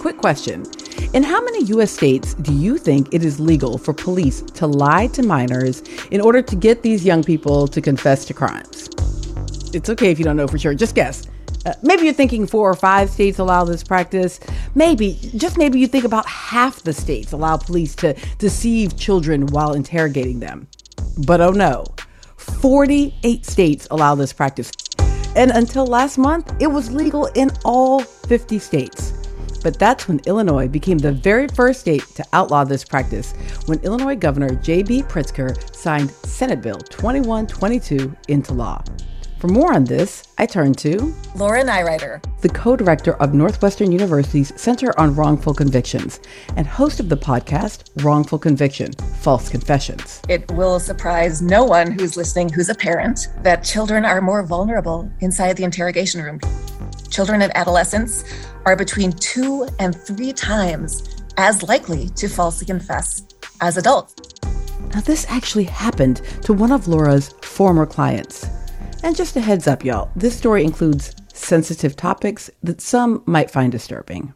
quick question. In how many U.S. states do you think it is legal for police to lie to minors in order to get these young people to confess to crimes? It's okay if you don't know for sure. Just guess. Maybe you're thinking 4 or 5 states allow this practice. Maybe, just maybe you think about half the states allow police to deceive children while interrogating them. But oh no, 48 states allow this practice. And until last month, it was legal in all 50 states. But that's when Illinois became the very first state to outlaw this practice, when Illinois Governor J.B. Pritzker signed Senate Bill 2122 into law. For more on this, I turn to Laura Nyrider, the co-director of Northwestern University's Center on Wrongful Convictions and host of the podcast Wrongful Conviction, False Confessions. It will surprise no one who's listening who's a parent that children are more vulnerable inside the interrogation room. Children and adolescents are between 2 and 3 times as likely to falsely confess as adults. Now, this actually happened to one of Laura's former clients. And just a heads up, y'all, this story includes sensitive topics that some might find disturbing.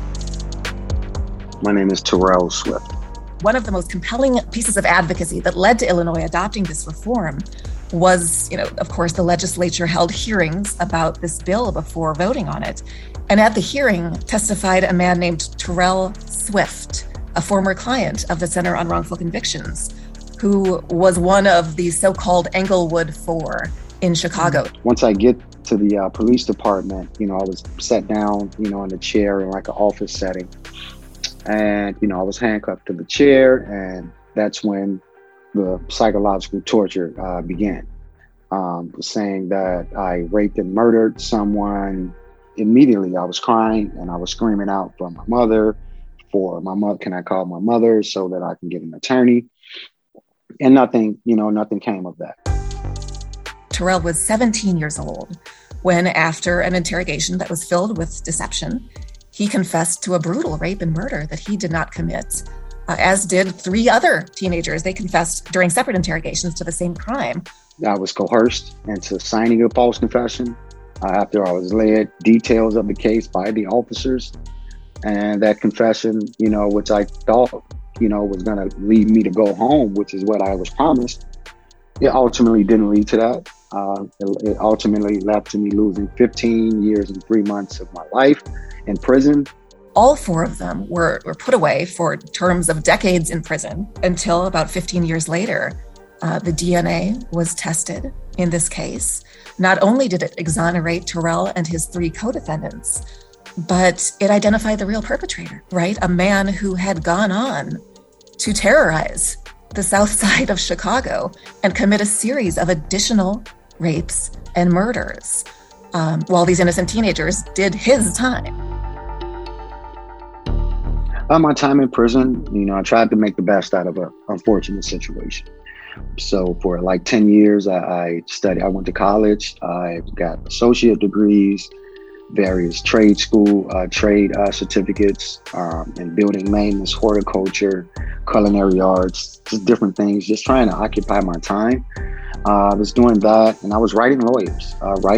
My name is Terrell Swift. One of the most compelling pieces of advocacy that led to Illinois adopting this reform was, of course, the legislature held hearings about this bill before voting on it. And at the hearing testified a man named Terrell Swift, a former client of the Center on Wrongful Convictions, who was one of the so-called Englewood Four in Chicago. Once I get to the police department, I was sat down, in a chair in like an office setting. And, I was handcuffed to the chair, and that's when the psychological torture began. Saying that I raped and murdered someone. Immediately, I was crying and I was screaming out for my mother, can I call my mother so that I can get an attorney? And nothing came of that. Terrell was 17 years old when, after an interrogation that was filled with deception, he confessed to a brutal rape and murder that he did not commit, as did 3 other teenagers. They confessed during separate interrogations to the same crime. I was coerced into signing a false confession after I was led details of the case by the officers. And that confession, which I thought, was going to lead me to go home, which is what I was promised, it ultimately didn't lead to that. It ultimately led to me losing 15 years and 3 months of my life in prison. All 4 of them were put away for terms of decades in prison until about 15 years later, the DNA was tested in this case. Not only did it exonerate Terrell and his 3 co-defendants, but it identified the real perpetrator, right? A man who had gone on to terrorize the south side of Chicago and commit a series of additional rapes and murders while these innocent teenagers did his time. My time in prison, I tried to make the best out of an unfortunate situation. So for like 10 years, I studied. I went to college. I got associate degrees, various trade school certificates in building maintenance, horticulture, culinary arts, just different things, just trying to occupy my time. I was doing that, and I was writing lawyers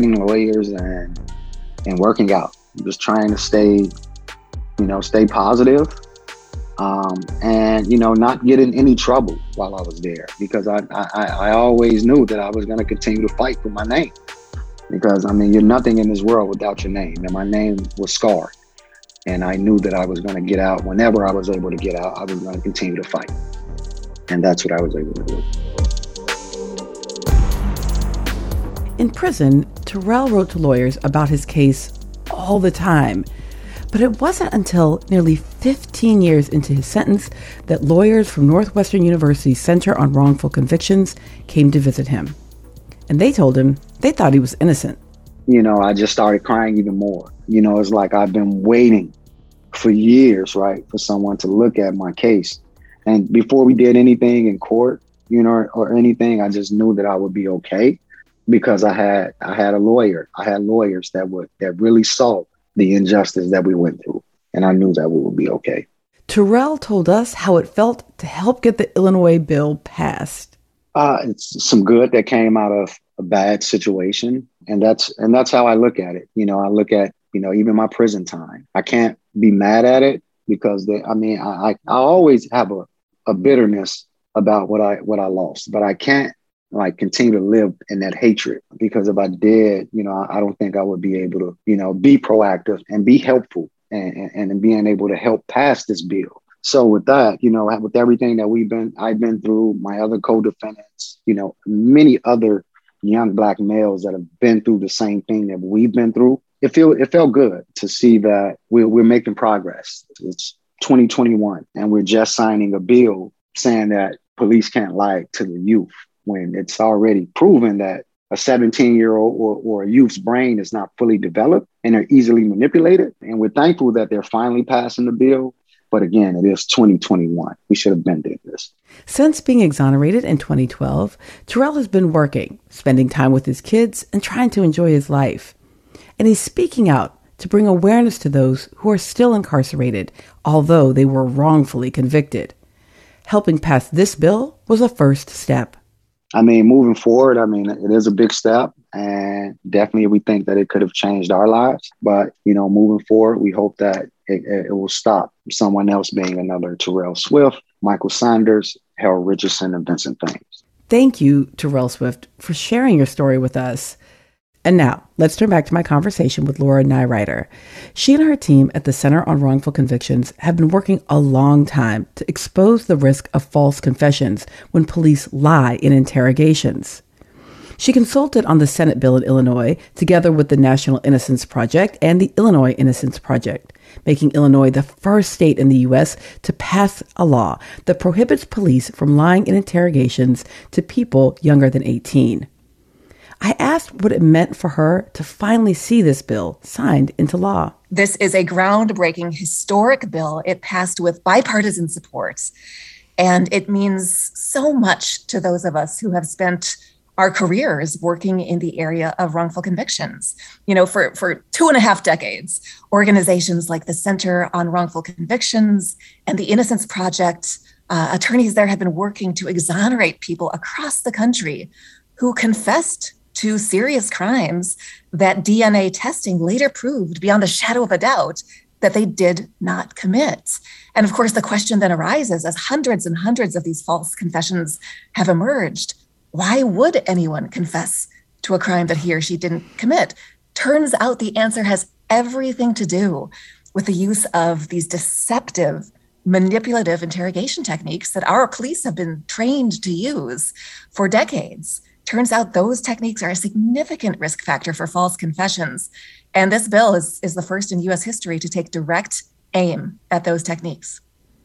and working out, just trying to stay positive, and not get in any trouble while I was there, because I always knew that I was going to continue to fight for my name, because you're nothing in this world without your name, and my name was scarred, and I knew that I was going to get out. Whenever I was able to get out, I was going to continue to fight, and that's what I was able to do. In prison, Terrell wrote to lawyers about his case all the time. But it wasn't until nearly 15 years into his sentence that lawyers from Northwestern University's Center on Wrongful Convictions came to visit him. And they told him they thought he was innocent. I just started crying even more. It's like I've been waiting for years, right, for someone to look at my case. And before we did anything in court, or anything, I just knew that I would be okay, because I had a lawyer. I had lawyers that really saw the injustice that we went through, and I knew that we would be okay. Terrell told us how it felt to help get the Illinois bill passed. It's some good that came out of a bad situation, and that's how I look at it. I look at even my prison time. I can't be mad at it because I always have a bitterness about what I lost, but I can't like continue to live in that hatred, because if I did, I don't think I would be able to, be proactive and be helpful and being able to help pass this bill. So with that, with everything that I've been through, my other co-defendants, many other young Black males that have been through the same thing that we've been through, it felt good to see that we're making progress. It's 2021 and we're just signing a bill saying that police can't lie to the youth, when it's already proven that a 17-year-old or a youth's brain is not fully developed and they're easily manipulated. And we're thankful that they're finally passing the bill. But again, it is 2021. We should have been doing this. Since being exonerated in 2012, Terrell has been working, spending time with his kids, and trying to enjoy his life. And he's speaking out to bring awareness to those who are still incarcerated, although they were wrongfully convicted. Helping pass this bill was a first step. Moving forward, it is a big step, and definitely we think that it could have changed our lives. But, moving forward, we hope that it will stop someone else being another Terrell Swift, Michael Sanders, Harold Richardson, and Vincent Thames. Thank you, Terrell Swift, for sharing your story with us. And now, let's turn back to my conversation with Laura Neireiter. She and her team at the Center on Wrongful Convictions have been working a long time to expose the risk of false confessions when police lie in interrogations. She consulted on the Senate bill in Illinois together with the National Innocence Project and the Illinois Innocence Project, making Illinois the first state in the U.S. to pass a law that prohibits police from lying in interrogations to people younger than 18. I asked what it meant for her to finally see this bill signed into law. This is a groundbreaking, historic bill. It passed with bipartisan support, and it means so much to those of us who have spent our careers working in the area of wrongful convictions. For 2.5 decades, organizations like the Center on Wrongful Convictions and the Innocence Project, attorneys there have been working to exonerate people across the country who confessed to serious crimes that DNA testing later proved beyond a shadow of a doubt that they did not commit. And of course, the question then arises, as hundreds and hundreds of these false confessions have emerged, why would anyone confess to a crime that he or she didn't commit? Turns out the answer has everything to do with the use of these deceptive, manipulative interrogation techniques that our police have been trained to use for decades. Turns out those techniques are a significant risk factor for false confessions. And this bill is the first in U.S. history to take direct aim at those techniques.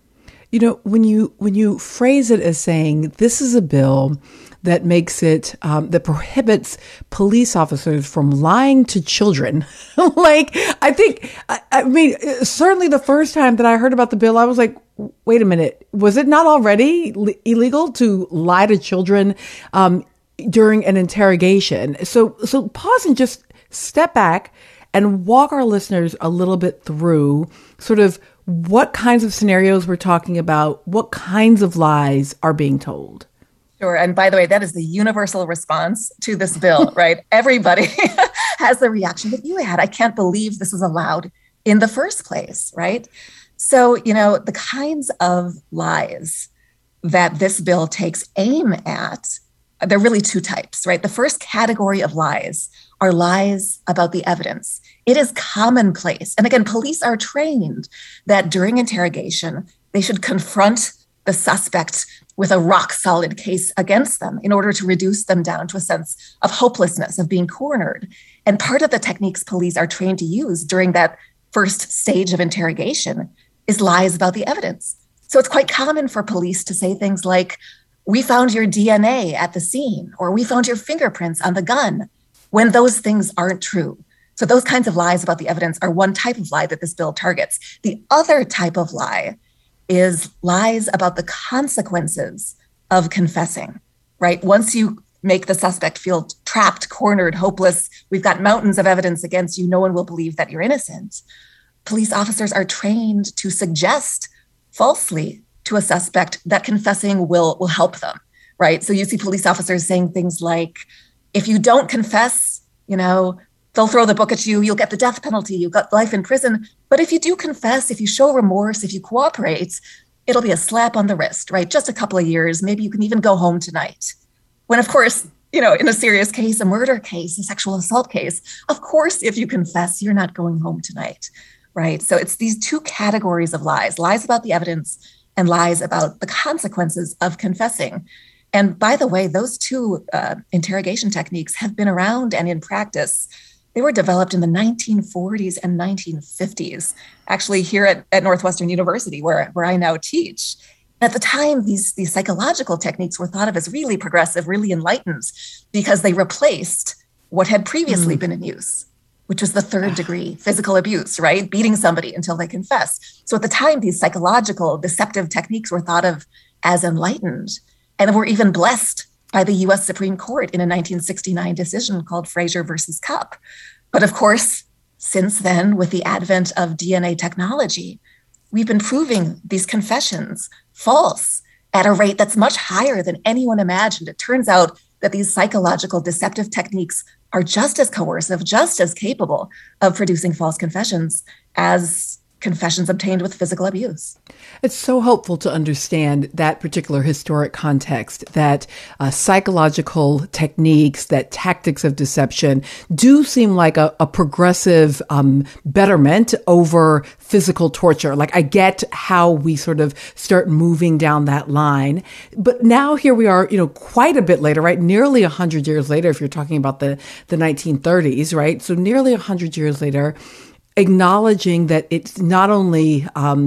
When you phrase it as saying this is a bill that makes it, that prohibits police officers from lying to children, certainly the first time that I heard about the bill, I was like, wait a minute, was it not already illegal to lie to children during an interrogation? So pause and just step back and walk our listeners a little bit through sort of what kinds of scenarios we're talking about, what kinds of lies are being told. Sure. And by the way, that is the universal response to this bill, right? Everybody has the reaction that you had. I can't believe this was allowed in the first place, right? So, the kinds of lies that this bill takes aim at, there are really two types, right? The first category of lies are lies about the evidence. It is commonplace. And again, police are trained that during interrogation, they should confront the suspect with a rock solid case against them in order to reduce them down to a sense of hopelessness, of being cornered. And part of the techniques police are trained to use during that first stage of interrogation is lies about the evidence. So it's quite common for police to say things like, we found your DNA at the scene, or we found your fingerprints on the gun, when those things aren't true. So those kinds of lies about the evidence are one type of lie that this bill targets. The other type of lie is lies about the consequences of confessing, right? Once you make the suspect feel trapped, cornered, hopeless, we've got mountains of evidence against you, no one will believe that you're innocent. Police officers are trained to suggest falsely to a suspect that confessing will help them, right? So you see police officers saying things like, if you don't confess, they'll throw the book at you, you'll get the death penalty, you've got life in prison. But if you do confess, if you show remorse, if you cooperate, it'll be a slap on the wrist, right? Just a couple of years, maybe you can even go home tonight. When, of course, in a serious case, a murder case, a sexual assault case, of course, if you confess, you're not going home tonight, right? So it's these two categories of lies about the evidence and lies about the consequences of confessing. And by the way, those two interrogation techniques have been around and in practice. They were developed in the 1940s and 1950s, actually here at Northwestern University, where I now teach. At the time, these psychological techniques were thought of as really progressive, really enlightened, because they replaced what had previously been in use, which was the third degree physical abuse, right? Beating somebody until they confess. So at the time, these psychological deceptive techniques were thought of as enlightened and were even blessed by the US Supreme Court in a 1969 decision called Frazier versus Cupp. But of course, since then, with the advent of DNA technology, we've been proving these confessions false at a rate that's much higher than anyone imagined. It turns out that these psychological deceptive techniques are just as coercive, just as capable of producing false confessions as confessions obtained with physical abuse. It's so helpful to understand that particular historic context, that psychological techniques, that tactics of deception do seem like a progressive betterment over physical torture. Like, I get how we sort of start moving down that line. But now here we are, quite a bit later, right? Nearly 100 years later, if you're talking about the 1930s, right? So nearly 100 years later, acknowledging that it's not only,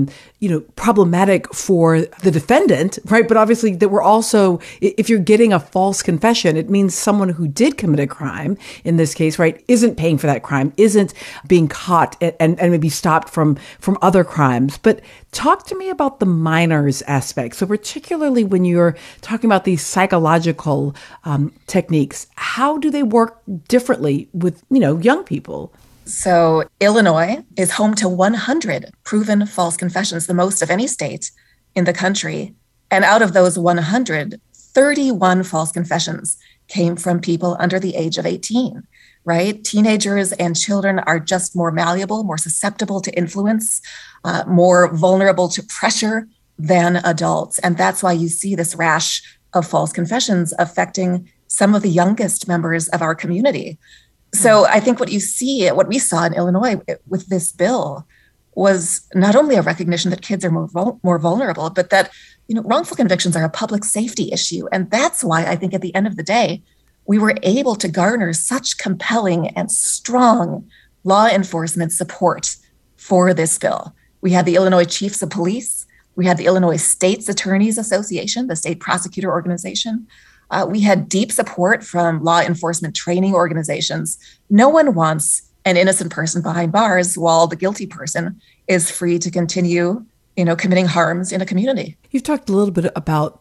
problematic for the defendant, right? But obviously that we're also, if you're getting a false confession, it means someone who did commit a crime, in this case, right, isn't paying for that crime, isn't being caught and maybe stopped from other crimes. But talk to me about the minors aspect. So particularly when you're talking about these psychological techniques, how do they work differently with, young people? So Illinois is home to 100 proven false confessions, the most of any state in the country. And out of those 100, 31 false confessions came from people under the age of 18, right? Teenagers and children are just more malleable, more susceptible to influence, more vulnerable to pressure than adults. And that's why you see this rash of false confessions affecting some of the youngest members of our community. So I think what we saw in Illinois with this bill was not only a recognition that kids are more vulnerable, but that, wrongful convictions are a public safety issue. And that's why I think at the end of the day, we were able to garner such compelling and strong law enforcement support for this bill. We had the Illinois Chiefs of Police. We had the Illinois State's Attorneys Association, the state prosecutor organization. We had deep support from law enforcement training organizations. No one wants an innocent person behind bars while the guilty person is free to continue, committing harms in a community. You've talked a little bit about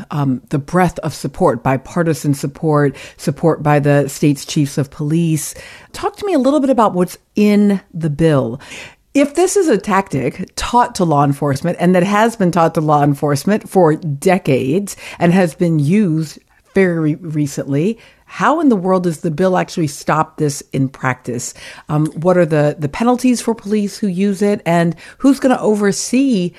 the breadth of support, bipartisan support by the state's chiefs of police. Talk to me a little bit about what's in the bill. If this is a tactic taught to law enforcement, and that has been taught to law enforcement for decades and has been used very recently, how in the world does the bill actually stop this in practice? What are the penalties for police who use it, and who's going to oversee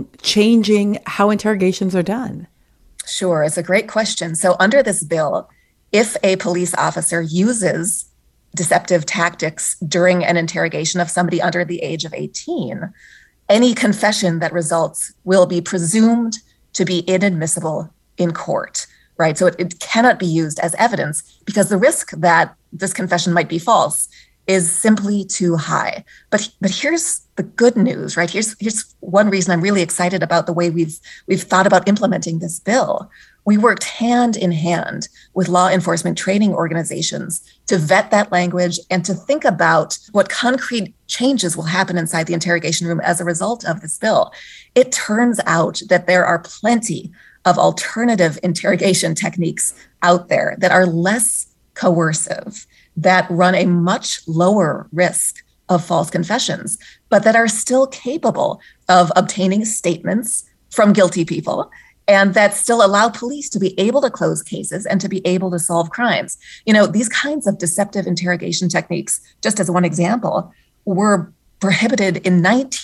changing how interrogations are done? Sure, it's a great question. So under this bill, if a police officer uses deceptive tactics during an interrogation of somebody under the age of 18, any confession that results will be presumed to be inadmissible in court. Right. So it cannot be used as evidence because the risk that this confession might be false is simply too high. But here's the good news, right? Here's one reason I'm really excited about the way we've thought about implementing this bill. We worked hand in hand with law enforcement training organizations to vet that language and to think about what concrete changes will happen inside the interrogation room as a result of this bill. It turns out that there are plenty of alternative interrogation techniques out there that are less coercive, that run a much lower risk of false confessions, but that are still capable of obtaining statements from guilty people and that still allow police to be able to close cases and to be able to solve crimes. These kinds of deceptive interrogation techniques, just as one example, were prohibited in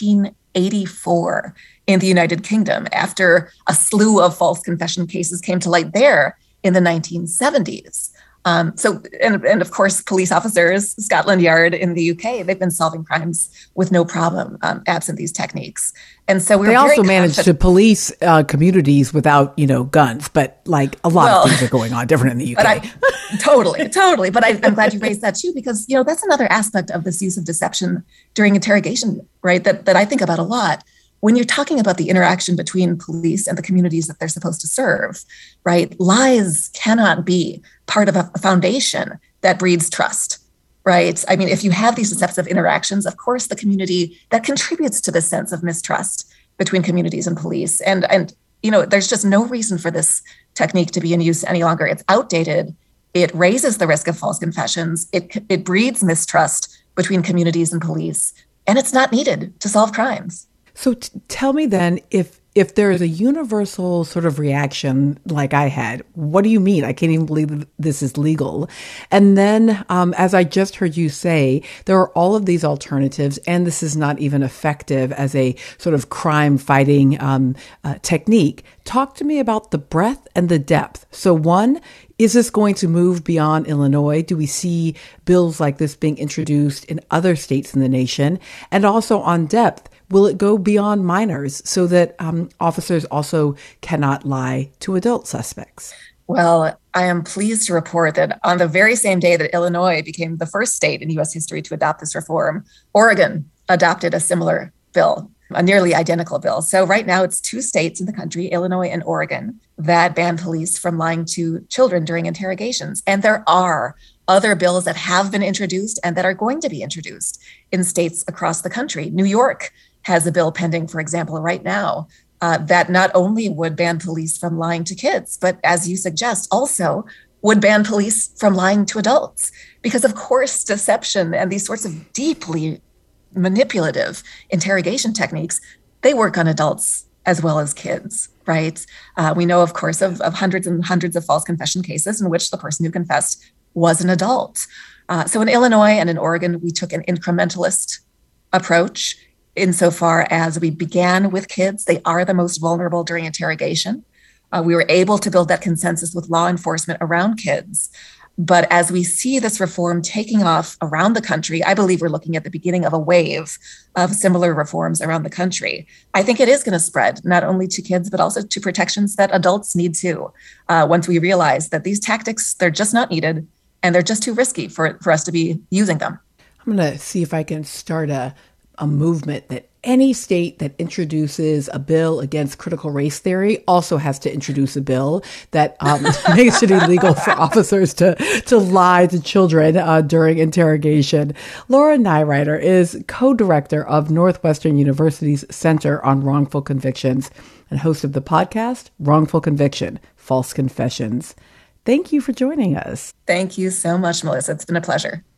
1984 in the United Kingdom after a slew of false confession cases came to light there in the 1970s. And of course, police officers, Scotland Yard in the UK, they've been solving crimes with no problem, absent these techniques. And so they also managed to police communities without, guns, but like a lot of things are going on different in the UK. Totally. But I'm glad you raised that too, because, that's another aspect of this use of deception during interrogation, right? That I think about a lot. When you're talking about the interaction between police and the communities that they're supposed to serve, right? Lies cannot be part of a foundation that breeds trust, right? I mean, if you have these deceptive interactions, of course, the community that contributes to this sense of mistrust between communities and police. And there's just no reason for this technique to be in use any longer. It's outdated. It raises the risk of false confessions. It breeds mistrust between communities and police, and it's not needed to solve crimes. So tell me then, if there is a universal sort of reaction like I had, what do you mean? I can't even believe that this is legal. And then, as I just heard you say, there are all of these alternatives, and this is not even effective as a sort of crime fighting technique. Talk to me about the breadth and the depth. So one, is this going to move beyond Illinois? Do we see bills like this being introduced in other states in the nation? And also on depth, will it go beyond minors so that officers also cannot lie to adult suspects? Well, I am pleased to report that on the very same day that Illinois became the first state in U.S. history to adopt this reform, Oregon adopted a similar bill, a nearly identical bill. So right now it's 2 states in the country, Illinois and Oregon, that ban police from lying to children during interrogations. And there are other bills that have been introduced and that are going to be introduced in states across the country. New York has a bill pending, for example, right now, that not only would ban police from lying to kids, but as you suggest, also would ban police from lying to adults. Because of course, deception and these sorts of deeply manipulative interrogation techniques, they work on adults as well as kids, right? We know, of course, of hundreds and hundreds of false confession cases in which the person who confessed was an adult. So in Illinois and in Oregon, we took an incrementalist approach insofar as we began with kids. They are the most vulnerable during interrogation. We were able to build that consensus with law enforcement around kids. But as we see this reform taking off around the country, I believe we're looking at the beginning of a wave of similar reforms around the country. I think it is going to spread not only to kids, but also to protections that adults need too. Once we realize that these tactics, they're just not needed and they're just too risky for us to be using them. I'm going to see if I can start a movement that any state that introduces a bill against critical race theory also has to introduce a bill that makes it illegal for officers to lie to children during interrogation. Laura Neireiter is co-director of Northwestern University's Center on Wrongful Convictions and host of the podcast, Wrongful Conviction, False Confessions. Thank you for joining us. Thank you so much, Melissa. It's been a pleasure.